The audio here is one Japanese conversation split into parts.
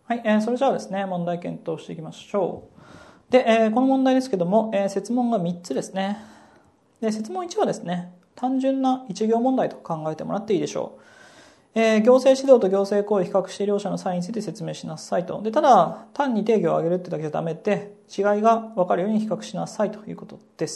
はい、それじゃあですね、問題検討していきましょう。で、この問題ですけども、設問が3つですね。で、設問1はですね、単純な一行問題と考えてもらっていいでしょう。行政指導と行政行為を比較して両者の差異について説明しなさいと。で、ただ、単に定義を挙げるってだけじゃダメで、違いが分かるように比較しなさいということです。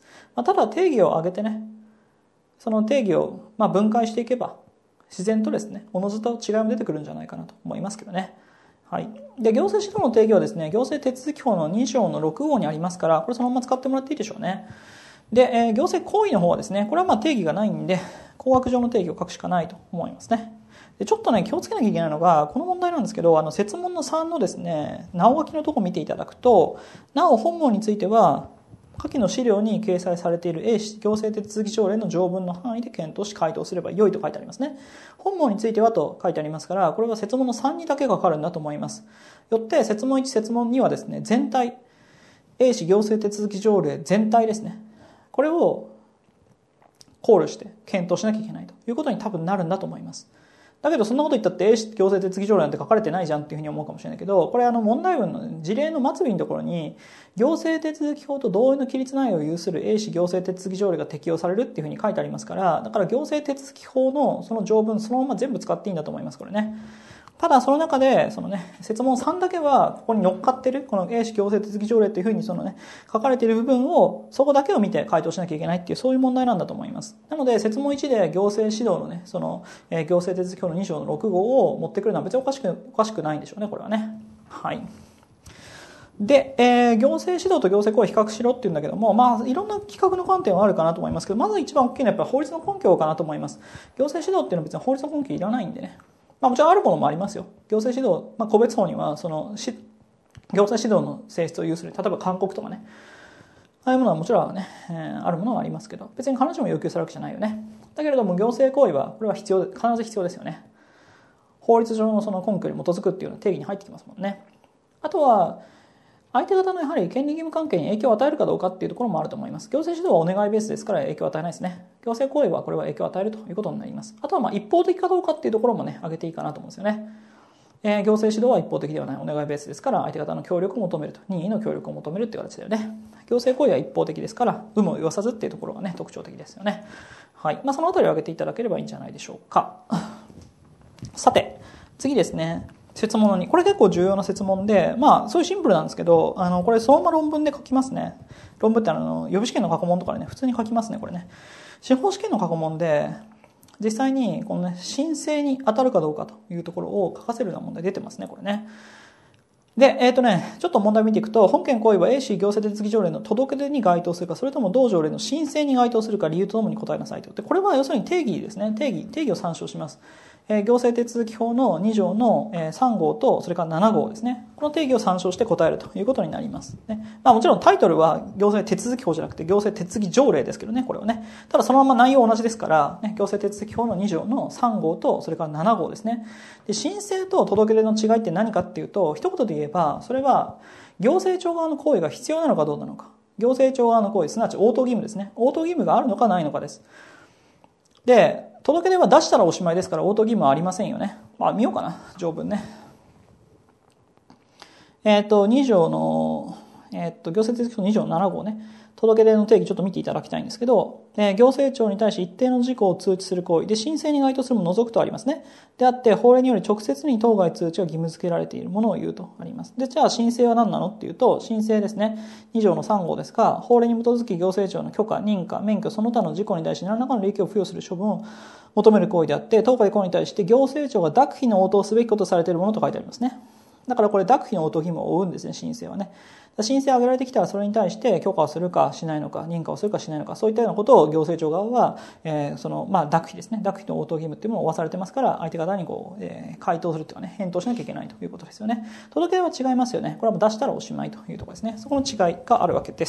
ただ、定義を挙げてね、その定義を分解していけば、自然とですね、おのずと違いも出てくるんじゃないかなと思いますけどね。はい。で、行政指導の定義はですね、行政手続法の2条の6号にありますから、これそのまま使ってもらっていいでしょうね。で、行政行為の方はですね、これは定義がないんで、工学上の定義を書くしかないと思いますね。で、ちょっとね、気をつけなきゃいけないのが、この問題なんですけど、設問の3のですね、なお書きのところを見ていただくと、なお本文については、下記の資料に掲載されている行政手続条例の条文の範囲で検討し回答すれば良いと書いてありますね。本文についてはと書いてありますから、これは設問の3にだけがかかるんだと思います。よって設問1、設問2はですね、全体、行政手続条例全体ですね。これを考慮して検討しなきゃいけないということに多分なるんだと思います。だけどそんなこと言ったって行政手続条例なんて書かれてないじゃんっていうふうに思うかもしれないけど、これ問題文の事例の末尾のところに行政手続法と同意の規律内容を有する行政手続条例が適用されるっていうふうに書いてありますから、だから行政手続法のその条文そのまま全部使っていいんだと思います、これね。ただその中で設問3だけはここに乗っかってるこの行政手続条例というふうに書かれている部分をそこだけを見て回答しなきゃいけないっていうそういう問題なんだと思います。なので設問1で行政指導のね行政手続法の2条の6号を持ってくるのは別におかしくないんでしょうね、これはね。はい。で、行政指導と行政行為比較しろっていうんだけども、いろんな規格の観点はあるかなと思いますけど、まず一番大きいのはやっぱり法律の根拠かなと思います。行政指導っていうのは別に法律の根拠いらないんでね。もちろんあるものもありますよ。行政指導、個別法には行政指導の性質を有する、例えば勧告とかね、ああいうものはもちろんね、あるものはありますけど、別に必ずしも要求するわけじゃないよね。だけれども行政行為はこれは必ず必要ですよね。法律上のその根拠に基づくっていうのは定義に入ってきますもんね。あとは相手方のやはり権利義務関係に影響を与えるかどうかっていうところもあると思います。行政指導はお願いベースですから影響を与えないですね。行政行為はこれは影響を与えるということになります。あとは一方的かどうかっていうところもね、挙げていいかなと思うんですよね。行政指導は一方的ではない、お願いベースですから相手方の協力を求めると、任意の協力を求めるっていう形だよね。行政行為は一方的ですから有無を言わさずっていうところがね特徴的ですよね。はい。そのあたりを挙げていただければいいんじゃないでしょうか。さて次ですね。設問の2、これ結構重要な設問で、そういうシンプルなんですけど、これそのまま論文で書きますね。論文って予備試験の過去問とかでね、普通に書きますね、これね。司法試験の過去問で、実際にこのね、申請に当たるかどうかというところを書かせるような問題出てますね、これね。で、ちょっと問題見ていくと、本件行為は行政手続条例の届け出に該当するか、それとも同条例の申請に該当するか、理由とともに答えなさいと。で、これは要するに定義ですね。定義を参照します。行政手続法の2条の3号とそれから7号ですね。この定義を参照して答えるということになります。もちろんタイトルは行政手続法じゃなくて行政手続条例ですけどね、これはね。ただそのまま内容同じですから、行政手続法の2条の3号とそれから7号ですね。で、申請と届け出の違いって何かっていうと、一言で言えば、それは行政庁側の行為が必要なのかどうなのか。行政庁側の行為、すなわち応答義務ですね。応答義務があるのかないのかです。で、届け出は出したらおしまいですから応答義務はありませんよね。見ようかな、条文ね。2条の、行政手続法2条の7号ね。届け出の定義ちょっと見ていただきたいんですけど、行政庁に対し一定の事項を通知する行為で申請に該当するものを除くとありますね。であって法令により直接に当該通知が義務付けられているものを言うとあります。で、じゃあ申請は何なのっていうと、申請ですね。2条の3号ですが、法令に基づき行政庁の許可、認可、免許、その他の事項に対し何らかの利益を付与する処分を求める行為であって、当該行為に対して行政庁が諾否の応答をすべきこととされているものと書いてありますね。だからこれ諾否の応答義務を負うんですね、申請はね。申請を挙げられてきたらそれに対して許可をするかしないのか、認可をするかしないのか、そういったようなことを行政庁側は、諾否ですね、諾否の応答義務っていうものを負わされてますから、相手方に回答するっていうかね、返答しなきゃいけないということですよね。届け出は違いますよね。これはもう出したらおしまいというところですね。そこの違いがあるわけです。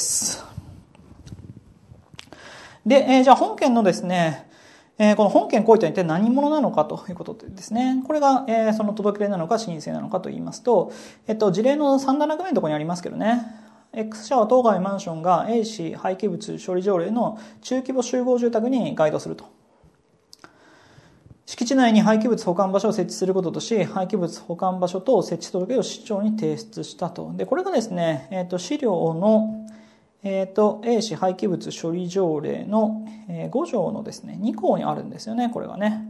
で、じゃあ本件のですね、この本件行為とは一体何者なのかということですね。これが、その届け出なのか申請なのかと言いますと、事例の3段落目のところにありますけどね、X 社は当該マンションが A 市廃棄物処理条例の中規模集合住宅に該当すると。 敷地内に廃棄物保管場所を設置することとし、廃棄物保管場所と設置届を市長に提出したと。で、これがですね、資料の、A 市廃棄物処理条例の5条のですね、2項にあるんですよね、これがね。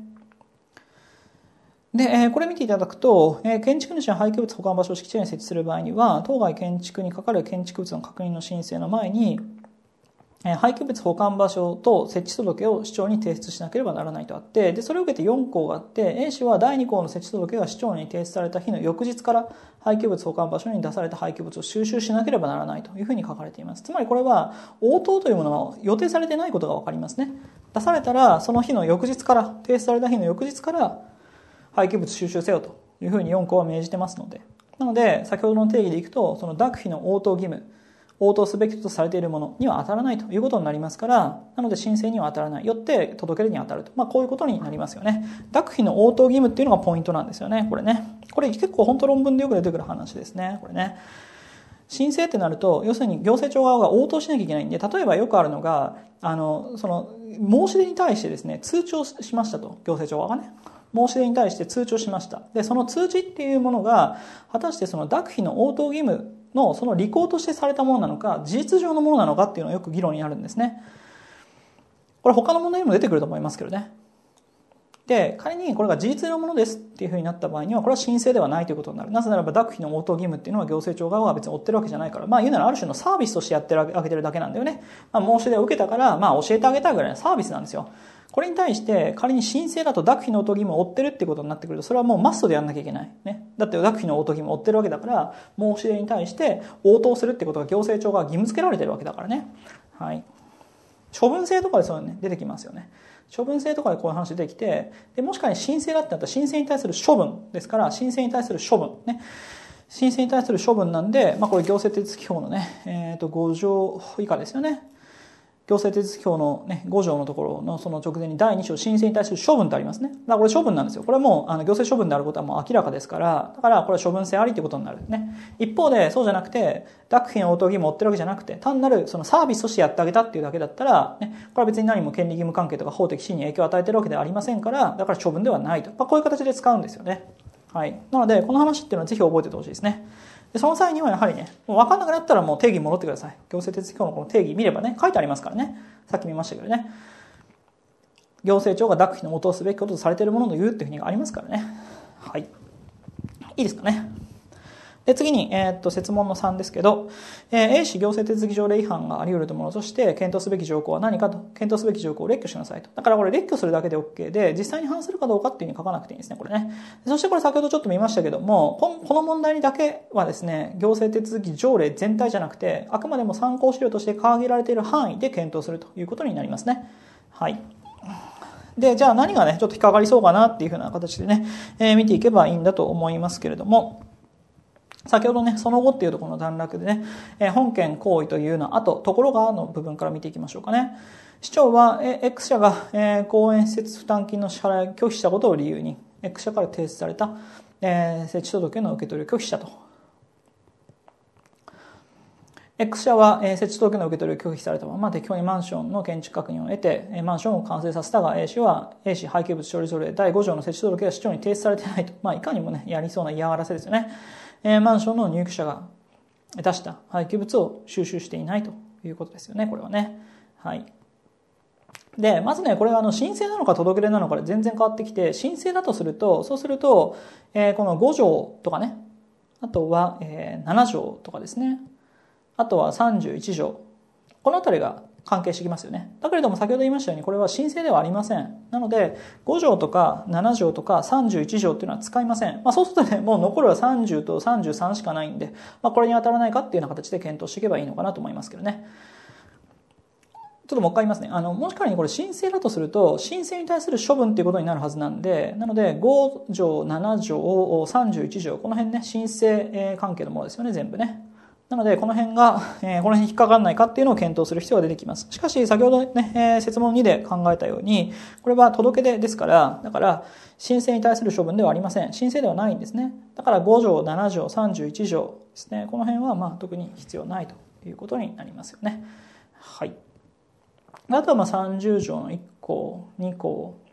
で、これ見ていただくと、建築主は廃棄物保管場所を敷地内に設置する場合には、当該建築にかかる建築物の確認の申請の前に、廃棄物保管場所と設置届を市長に提出しなければならないとあって、でそれを受けて4項があって、A 市は第2項の設置届が市長に提出された日の翌日から廃棄物保管場所に出された廃棄物を収集しなければならないというふうに書かれています。つまりこれは応答というものは予定されてないことが分かりますね。出されたらその日の翌日から、提出された日の翌日から廃棄物収集せよというふうに4項は命じてますので、なので先ほどの定義でいくと、その諾否の応答義務、応答すべきとされているものには当たらないということになりますから、なので申請には当たらない、よって届けるに当たると、こういうことになりますよね。諾否の応答義務っていうのがポイントなんですよね、これね。これ結構本当論文でよく出てくる話ですね、これね。申請ってなると、要するに行政庁側が応答しなきゃいけないんで、例えばよくあるのが、その申し出に対してですね、通知をしましたと、行政庁側がね。申し出に対して通知をしました。で、その通知っていうものが、果たしてその諾否の応答義務のその履行としてされたものなのか、事実上のものなのかっていうのはよく議論になるんですね。これ他の問題にも出てくると思いますけどね。で、仮にこれが事実上のものですっていうふうになった場合には、これは申請ではないということになる。なぜならば諾否の応答義務っていうのは行政庁側は別に負ってるわけじゃないから、言うならある種のサービスとしてやってあげてるだけなんだよね。申し出を受けたから、教えてあげたぐらいのサービスなんですよ。これに対して仮に申請だと諾否の応答義務を負ってるってことになってくると、それはもうマストでやんなきゃいけない、ね、だって諾否の応答義務を負ってるわけだから、申し出に対して応答するってことが行政庁が義務付けられてるわけだからね。はい。処分制とかでそういうのね出てきますよね。処分制とかでこういう話出てきて、でもし仮に申請だってなったら申請に対する処分ですから、申請に対する処分ね。申請に対する処分なんで、これ行政手続法のね、5条以下ですよね。行政手続法の、5条のところのその直前に第2章申請に対する処分ってありますね。だからこれ処分なんですよ。これはもう行政処分であることはもう明らかですから、だからこれは処分性ありということになるね。一方でそうじゃなくて、諾否の応答義務を負ってるわけじゃなくて、単なるそのサービスとしてやってあげたっていうだけだったら、これは別に何も権利義務関係とか法的地位に影響を与えてるわけではありませんから、だから処分ではないと。こういう形で使うんですよね。はい。なのでこの話っていうのはぜひ覚えておいてほしいですね。でその際にはやはりね、もう分かんなくなったらもう定義に戻ってください。行政手続法のこの定義見ればね、書いてありますからね。さっき見ましたけどね。行政庁が諾否の応答すべきこととされているものと言うっていうふうにありますからね。はい。いいですかね。で次に、設問の3ですけど、A 市行政手続条例違反があり得るものとして検討すべき条項は何かと、検討すべき条項を列挙しなさいと。だからこれ列挙するだけで OK で、実際に反するかどうかっていうふうに書かなくていいんですね、これね。そしてこれ先ほどちょっと見ましたけども、この問題にだけはですね、行政手続条例全体じゃなくて、あくまでも参考資料として限られている範囲で検討するということになりますね。はい。で、じゃあ何がね、ちょっと引っかかりそうかなっていうふうな形でね、見ていけばいいんだと思いますけれども、先ほどね、その後っていうところの段落でね、本件行為というの後、ところがの部分から見ていきましょうかね。市長は X 社が公園施設負担金の支払いを拒否したことを理由に、X 社から提出された設置届の受け取りを拒否したと。X 社は設置届の受け取りを拒否されたまま適当にマンションの建築確認を得てマンションを完成させたが A 市廃棄物処理条例第5条の設置届が市長に提出されていないと、いかにもねやりそうな嫌がらせですよね。マンションの入居者が出した廃棄物を収集していないということですよね、これはね。はい。で、まずね、これは申請なのか届け出なのかで全然変わってきて、申請だとすると、そうすると、この5条とかね、あとは7条とかですね、あとは31条、このあたりが関係してきますよね。だけれども先ほど言いましたように、これは申請ではありません。なので5条とか7条とか31条っていうのは使いません。そうするとね、もう残るは30と33しかないんで、これに当たらないかっていうような形で検討していけばいいのかなと思いますけどね。ちょっともう一回言いますね。もし仮にこれ申請だとすると、申請に対する処分っていうことになるはずなんで、なので5条、7条、31条、この辺ね、申請関係のものですよね、全部ね。なのでこの辺が、この辺に引っかからないかっていうのを検討する必要が出てきます。しかし先ほどね、設問2で考えたように、これは届け出ですから、だから申請に対する処分ではありません。申請ではないんですね。だから5条、7条、31条ですね。この辺は特に必要ないということになりますよね。はい。あとは30条の1項、2項、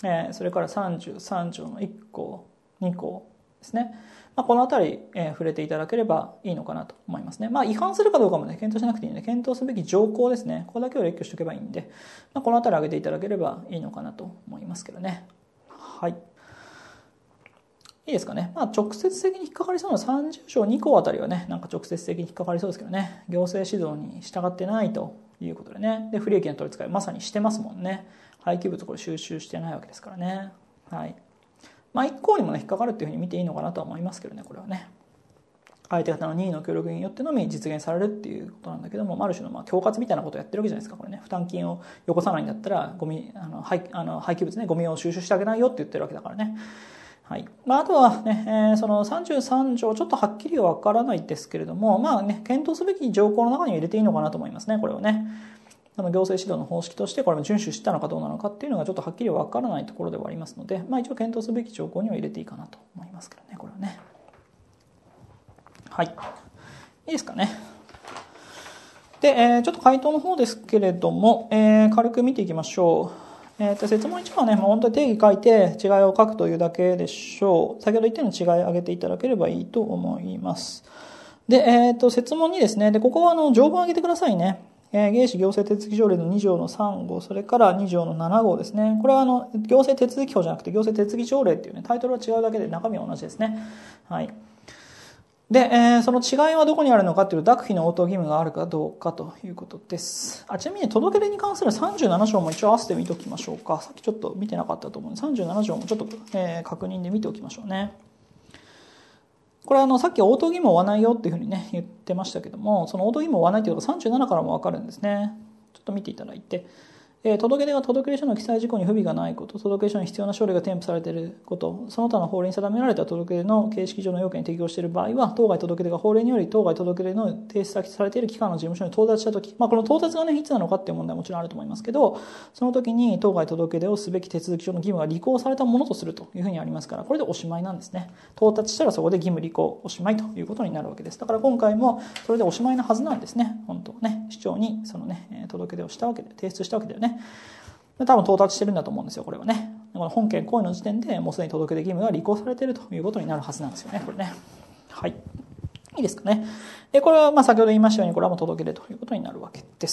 それから33条の1項2項ですね、このあたり、触れていただければいいのかなと思いますね。違反するかどうかもね検討しなくていいので、検討すべき条項ですね、ここだけを列挙しておけばいいんで、このあたり上げていただければいいのかなと思いますけどね。はい、いいですかね。直接的に引っかかりそうな30条2項あたりはね、なんか直接的に引っかかりそうですけどね、行政指導に従ってないということでね、で不利益な取り扱いまさにしてますもんね。廃棄物これ収集してないわけですからね。はい。1項にもね引っかかるっていうふうに見ていいのかなとは思いますけどね、これはね。相手方の任意の協力によってのみ実現されるっていうことなんだけども、ある種の恐喝みたいなことをやってるわけじゃないですか、これね。負担金をよこさないんだったら廃棄物ね、ゴミを収集してあげないよって言ってるわけだからね。はい。あとはね、その33条ちょっとはっきりはわからないですけれども、検討すべき条項の中には入れていいのかなと思いますね、これをね。行政指導の方式としてこれも遵守したのかどうなのかっていうのがちょっとはっきりわからないところではありますので、一応検討すべき条項には入れていいかなと思いますけどね、これはね。はい。いいですかね。で、ちょっと回答の方ですけれども、軽く見ていきましょう。設問1はね、本当に定義書いて違いを書くというだけでしょう。先ほど言ったように違いを挙げていただければいいと思います。で、設問2ですね。で、ここは条文を挙げてくださいね。原資行政手続条例の2条の3号、それから2条の7号ですね。これは行政手続法じゃなくて行政手続条例っていうね、タイトルは違うだけで中身は同じですね。はい。で、その違いはどこにあるのかというと、諾否の応答義務があるかどうかということです。ちなみに届け出に関する37条も一応合わせて見ておきましょうか。さっきちょっと見てなかったと思うので、37条もちょっと、確認で見ておきましょうね。これはさっき応答義務を負わないよっていうふうにね言ってましたけども、その応答義務を負わないということが37からも分かるんですね。ちょっと見ていただいて、届け出は届け出書の記載事項に不備がないこと、届け出書に必要な書類が添付されていること、その他の法令に定められた届け出の形式上の要件に適合している場合は、当該届け出が法令により当該届け出の提出されている機関の事務所に到達したとき、この到達がねいつなのかっていう問題はもちろんあると思いますけど、その時に当該届け出をすべき手続き上の義務が履行されたものとするというふうにありますから、これでおしまいなんですね。到達したらそこで義務履行おしまいということになるわけです。だから今回もそれでおしまいなはずなんですね。本当ね、市長にそのね届け出をしたわけで、提出したわけだよね。多分到達してるんだと思うんですよ、これはね。この本件行為の時点でもうすでに届け出義務が履行されているということになるはずなんですよね、これね。はい。いいですかね。で、これは先ほど言いましたように、これはもう届け出ということになるわけです。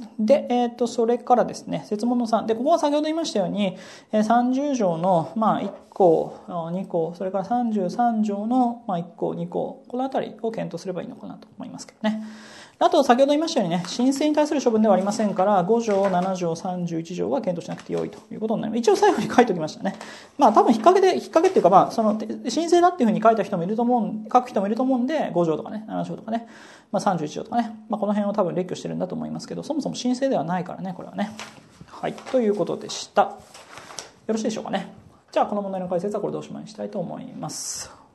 で、それからですね、設問の3。で、ここは先ほど言いましたように、30条の1項、2項、それから33条の1項、2項、このあたりを検討すればいいのかなと思いますけどね。あと、先ほど言いましたようにね、申請に対する処分ではありませんから、5条、7条、31条は検討しなくてよいということになります。一応最後に書いておきましたね。多分引っ掛けっていうか、その申請だっていうふうに書いた人もいると思う、書く人もいると思うんで、5条とかね、7条とかね、31条とかね、この辺を多分列挙してるんだと思いますけど、そもそも申請ではないからね、これはね。はい、ということでした。よろしいでしょうかね。じゃあ、この問題の解説はこれでおしまいにしたいと思います。